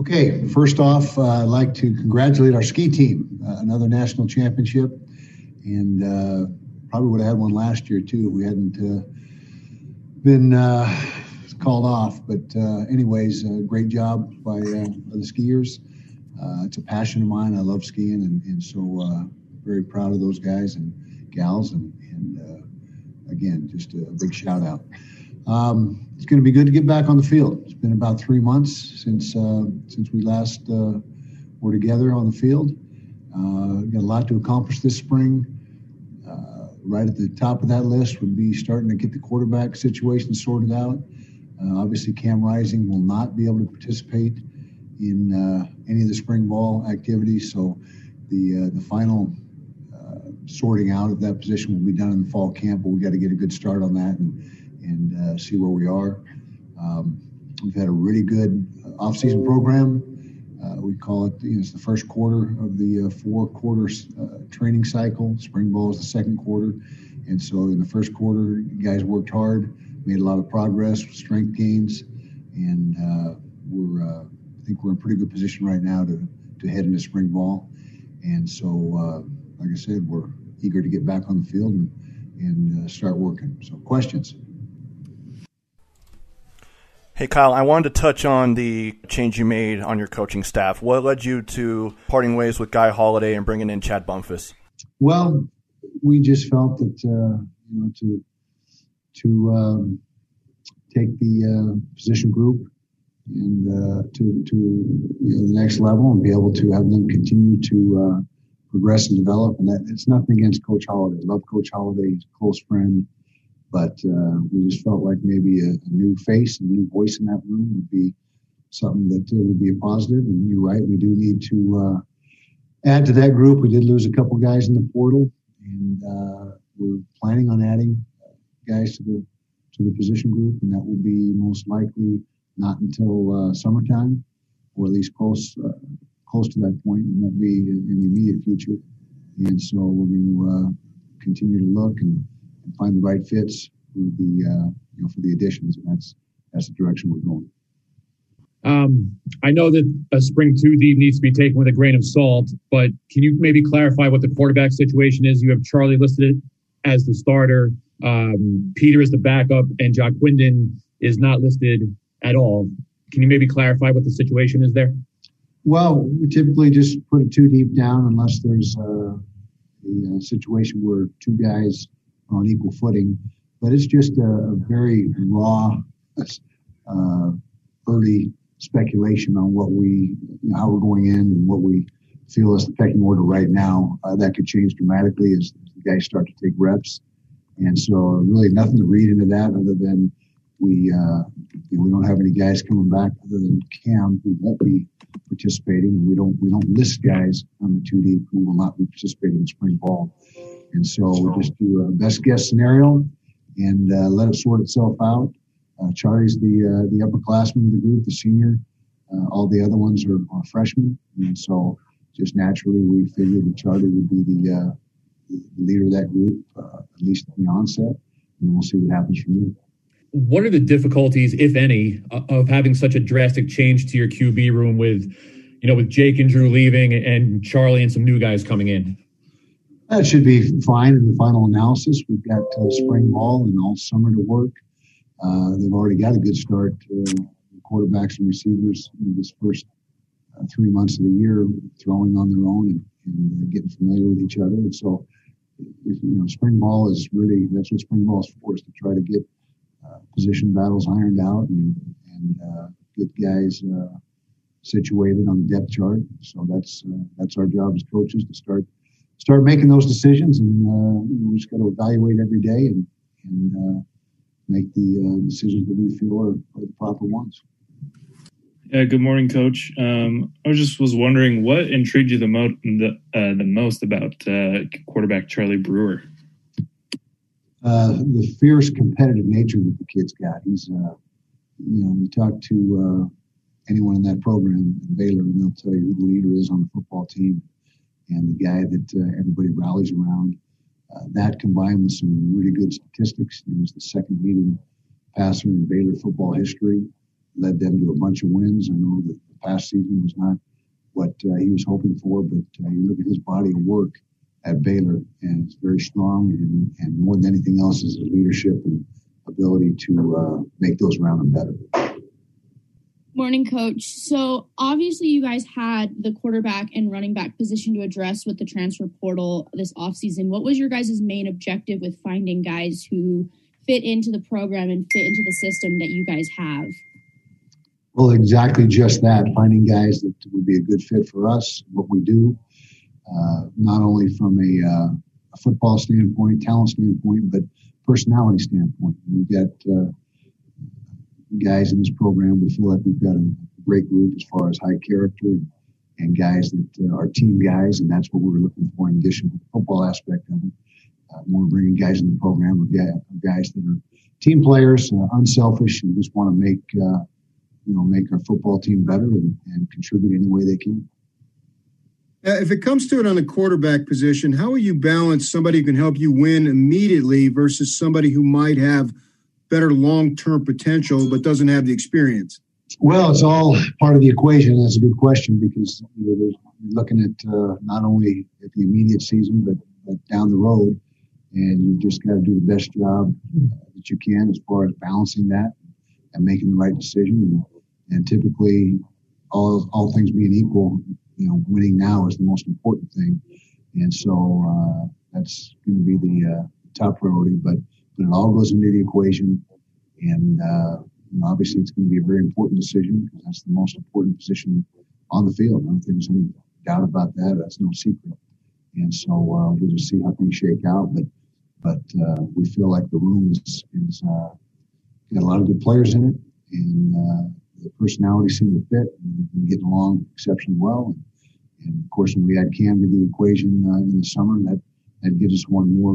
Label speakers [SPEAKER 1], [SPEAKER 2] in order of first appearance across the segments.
[SPEAKER 1] Okay, first off, I'd like to congratulate our ski team, another national championship, and probably would have had one last year too if we hadn't been called off. But anyways, great job by the skiers. It's a passion of mine. I love skiing, and so very proud of those guys and gals, and again, just a big shout out. It's going to be good to get back on the field. It's been about 3 months since we last were together on the field. Got a lot to accomplish this spring. Right at the top of that list would be starting to get the quarterback situation sorted out. Obviously, Cam Rising will not be able to participate in any of the spring ball activities, so the final sorting out of that position will be done in the fall camp, but we got to get a good start on that and see where we are. We've had a really good off-season program. We call it, it's the first quarter of the 4 quarters training cycle. Spring ball is the second quarter. And so in the first quarter, guys worked hard, made a lot of progress, strength gains, and I think we're in a pretty good position right now to head into spring ball. And so, like I said, we're eager to get back on the field and start working. So questions?
[SPEAKER 2] Hey, Kyle, I wanted to touch on the change you made on your coaching staff. What led you to parting ways with Guy Holiday and bringing in Chad Bumphus?
[SPEAKER 1] Well, we just felt that, to take the position group and to the next level and be able to have them continue to progress and develop. And that it's nothing against Coach Holiday. I love Coach Holiday. He's a close friend. But we just felt like maybe a new face, a new voice in that room would be something that would be a positive. And you're right, we do need to add to that group. We did lose a couple guys in the portal, and we're planning on adding guys to the position group, and that will be most likely not until summertime, or at least close to that point. It won't be in the immediate future. And so we're going to continue to look and find the right fits for the additions, and that's the direction we're going.
[SPEAKER 3] I know that a spring 2 deep needs to be taken with a grain of salt, but can you maybe clarify what the quarterback situation is? You have Charlie listed as the starter, Peter is the backup, and Jock Quinden is not listed at all. Can you maybe clarify what the situation is there?
[SPEAKER 1] Well, we typically just put it 2 deep down unless there's a situation where 2 guys on equal footing, but it's just a very raw, early speculation on what how we're going in and what we feel is the pecking order right now. That could change dramatically as the guys start to take reps, and so really nothing to read into that other than we don't have any guys coming back other than Cam, who won't be participating, and we don't list guys on the 2 deep who will not be participating in spring ball. And so we'll just do a best guess scenario and let it sort itself out. Charlie's the upperclassman of the group, the senior. All the other ones are freshmen. And so just naturally we figured that Charlie would be the leader of that group, at least at the onset. And then we'll see what happens from there.
[SPEAKER 3] What are the difficulties, if any, of having such a drastic change to your QB room with Jake and Drew leaving and Charlie and some new guys coming in?
[SPEAKER 1] That should be fine in the final analysis. We've got spring ball and all summer to work. They've already got a good start. Quarterbacks and receivers in this first 3 months of the year, throwing on their own and getting familiar with each other. And so, spring ball is really, that's what spring ball is for, is to try to get position battles ironed out and get guys situated on the depth chart. So that's our job as coaches, to start making those decisions, and we just got to evaluate every day and make the decisions that we feel are the proper ones.
[SPEAKER 4] Yeah, good morning, Coach. I was wondering what intrigued you the most about quarterback Charlie Brewer.
[SPEAKER 1] The fierce competitive nature that the kid's got. He's, you talk to anyone in that program in Baylor, and they'll tell you who the leader is on the football team, and the guy that everybody rallies around. That combined with some really good statistics. He was the second leading passer in Baylor football history, led them to a bunch of wins. I know that the past season was not what he was hoping for, but you look at his body of work at Baylor, and it's very strong, and more than anything else is his leadership and ability to make those around him better.
[SPEAKER 5] Morning, Coach. So obviously you guys had the quarterback and running back position to address with the transfer portal this offseason. What was your guys' main objective with finding guys who fit into the program and fit into the system that you guys have?
[SPEAKER 1] Well, exactly just that, finding guys that would be a good fit for us, what we do, not only from a football standpoint, talent standpoint, but personality standpoint. We've got guys in this program. We feel like we've got a great group as far as high character and guys that are team guys, and that's what we were looking for in addition to the football aspect of it. When we're bringing guys in the program, we've got guys that are team players, unselfish, and just want to make our football team better and contribute any way they can.
[SPEAKER 6] If it comes to it on the quarterback position, how will you balance somebody who can help you win immediately versus somebody who might have better long-term potential but doesn't have the experience?
[SPEAKER 1] Well, it's all part of the equation. That's a good question because you're looking at not only at the immediate season but down the road, and you just got to do the best job that you can as far as balancing that and making the right decision. And typically, all things being equal, winning now is the most important thing. And so that's going to be the top priority. But it all goes into the equation. And obviously, it's going to be a very important decision because that's the most important position on the field. I don't think there's any doubt about that. That's no secret. And so we'll just see how things shake out. But we feel like the room is got a lot of good players in it, and the personalities seem to fit, and they've been getting along exceptionally well. And of course, when we add Cam to the equation in the summer, that gives us one more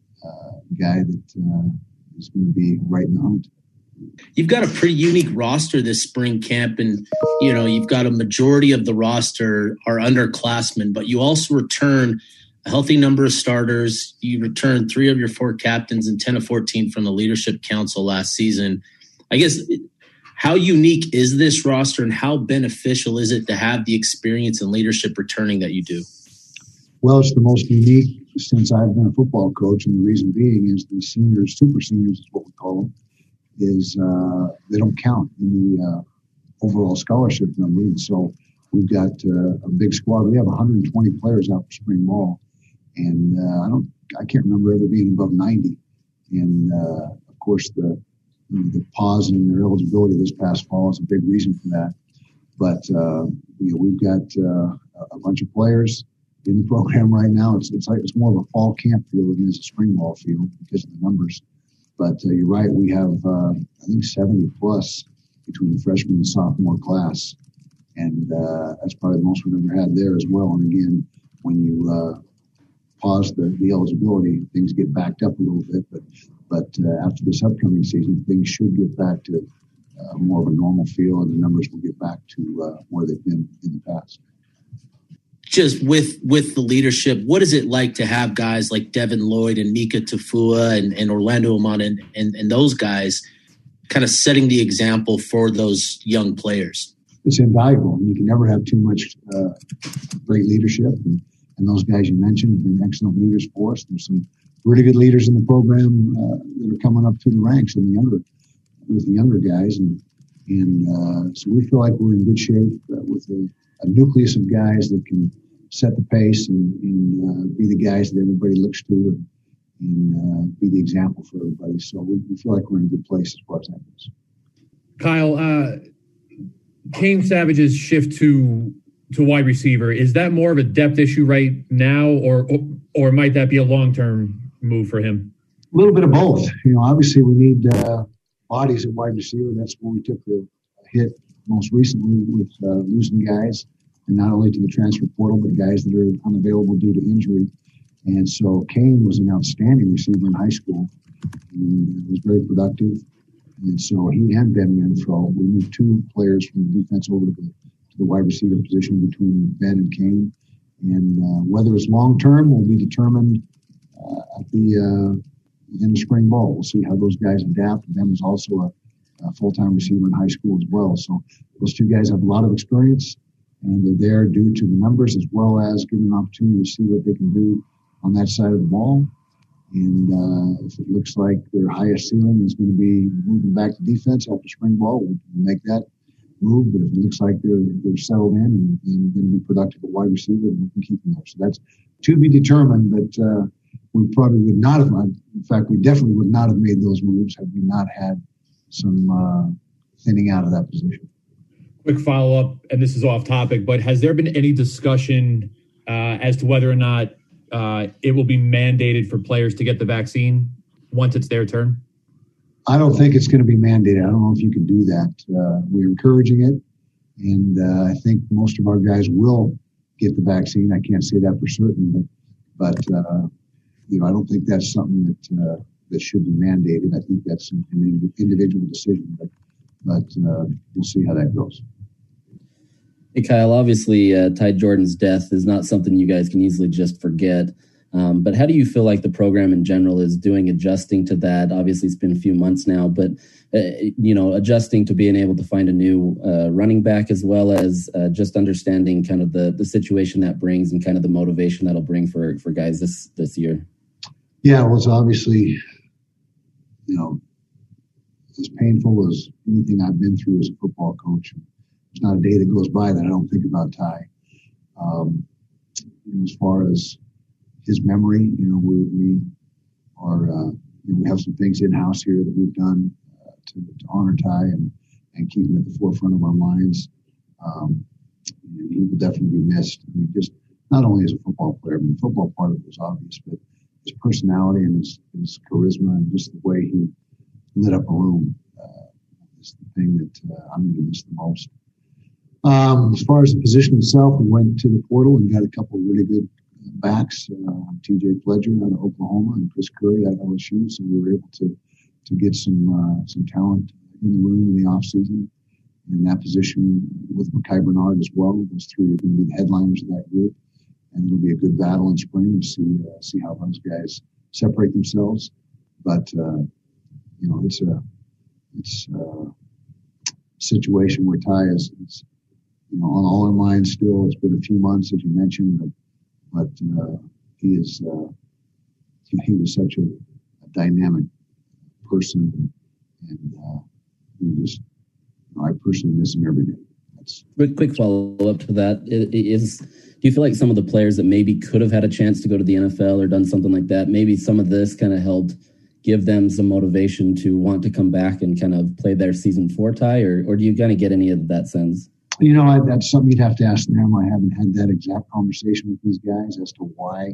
[SPEAKER 1] guy that is going to be right in the hunt.
[SPEAKER 7] You've got a pretty unique roster this spring camp, and you've got a majority of the roster are underclassmen, but you also return a healthy number of starters. You returned 3 of your 4 captains and 10 of 14 from the Leadership Council last season. I guess, how unique is this roster, and how beneficial is it to have the experience and leadership returning that you do?
[SPEAKER 1] Well, it's the most unique since I've been a football coach, and the reason being is the seniors, super seniors is what we call them, is they don't count in the overall scholarship number. And so we've got a big squad. We have 120 players out for spring ball, and I can't remember ever being above 90. And of course, the pause in their eligibility this past fall is a big reason for that. But we've got a bunch of players in the program right now. It's more of a fall camp field than it is a spring ball field because of the numbers. But you're right, we have I think 70 plus between the freshman and sophomore class, and that's probably the most we've ever had there as well. And again, when you pause the eligibility, things get backed up a little bit. But after this upcoming season, things should get back to more of a normal feel, and the numbers will get back to where they've been in the past.
[SPEAKER 7] Just with the leadership, what is it like to have guys like Devin Lloyd and Mika Tafua and Orlando Amon and those guys kind of setting the example for those young players?
[SPEAKER 1] It's invaluable. You can never have too much great leadership. And those guys you mentioned have been excellent leaders for us. There's some really good leaders in the program that are coming up through the ranks with the younger guys. And so we feel like we're in good shape with a nucleus of guys that can set the pace and be the guys that everybody looks to and be the example for everybody. So we feel like we're in a good place as far as that goes.
[SPEAKER 3] Kyle, Kane Savage's shift to wide receiver, is that more of a depth issue right now, or might that be a long-term move for him?
[SPEAKER 1] A little bit of both. Obviously we need bodies at wide receiver. That's where we took the hit most recently with losing guys, and not only to the transfer portal, but guys that are unavailable due to injury. And so Kane was an outstanding receiver in high school. He was very productive. And so he and Ben Renfro, we moved 2 players from the defense over to the wide receiver position between Ben and Kane. And whether it's long-term will be determined at the end of spring ball. We'll see how those guys adapt. Ben was also a full-time receiver in high school as well. So those two guys have a lot of experience, and they're there due to the numbers as well as giving an opportunity to see what they can do on that side of the ball. And if it looks like their highest ceiling is going to be moving back to defense after spring ball, we'll make that move. But if it looks like they're settled in and going to be productive at wide receiver, we can keep them there. So that's to be determined, but we probably would not have. In fact, we definitely would not have made those moves had we not had some thinning out of that position.
[SPEAKER 3] Quick follow-up, and this is off topic, but has there been any discussion as to whether or not it will be mandated for players to get the vaccine once it's their turn?
[SPEAKER 1] I don't think it's going to be mandated. I don't know if you can do that. We're encouraging it, and I think most of our guys will get the vaccine. I can't say that for certain, but I don't think that's something that should be mandated. I think that's an individual decision, but we'll see how that goes.
[SPEAKER 8] Hey, Kyle, obviously Ty Jordan's death is not something you guys can easily just forget. But how do you feel like the program in general is doing adjusting to that? Obviously, it's been a few months now, but, adjusting to being able to find a new running back as well as just understanding kind of the situation that brings and kind of the motivation that'll bring for guys this year.
[SPEAKER 1] Yeah, well, it's obviously, as painful as anything I've been through as a football coach. There's not a day that goes by that I don't think about Ty. As far as his memory, we have some things in house here that we've done to honor Ty and keep him at the forefront of our minds. He will definitely be missed. I mean, just not only as a football player, but the football part of it was obvious, but his personality and his charisma and just the way he lit up a room is the thing that I'm going to miss the most. As far as the position itself, we went to the portal and got a couple of really good backs, TJ Pledger out of Oklahoma and Chris Curry out of LSU. So we were able to get some talent in the room in the offseason in that position with Mekhi Bernard as well. Those three are going to be the headliners of that group. And it'll be a good battle in spring to see how those guys separate themselves. But, it's a situation where Ty is on all our minds still. It's been a few months, as you mentioned, but he was such a dynamic person, and I personally miss him every day.
[SPEAKER 8] Quick follow-up to that. Do you feel like some of the players that maybe could have had a chance to go to the NFL or done something like that, maybe some of this kind of helped give them some motivation to want to come back and kind of play their season for Ty, or do you kind of get any of that sense?
[SPEAKER 1] That's something you'd have to ask them. I haven't had that exact conversation with these guys as to why.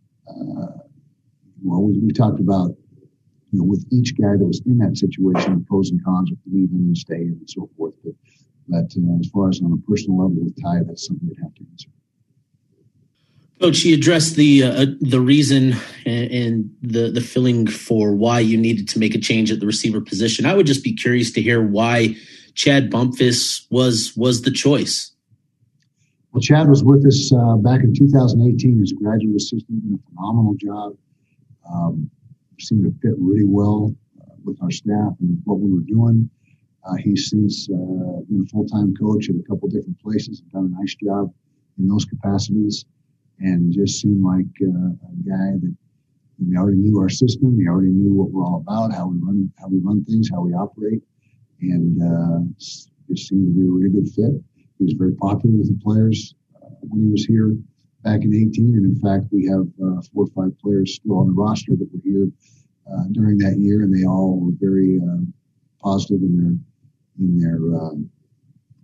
[SPEAKER 1] We talked about, with each guy that was in that situation, the pros and cons of leaving and staying and so forth. But as far as on a personal level with Ty, that's something we'd have to answer.
[SPEAKER 7] Coach, you addressed the reason and the feeling for why you needed to make a change at the receiver position. I would just be curious to hear why Chad Bumphis was the choice.
[SPEAKER 1] Well, Chad was with us back in 2018 as a graduate assistant, did a phenomenal job. Seemed to fit really well with our staff and what we were doing. He's since been a full-time coach at a couple different places and done a nice job in those capacities. And just seemed like a guy that he already knew our system. He already knew what we're all about, how we run things, how we operate, and just seemed to be a really good fit. He was very popular with the players when he was here back in 18, and in fact, we have 4 or 5 players still on the roster that were here during that year, and they all were very positive in their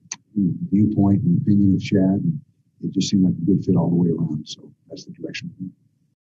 [SPEAKER 1] viewpoint and opinion of Chad. And it just seemed like a good fit all the way around. So that's the direction.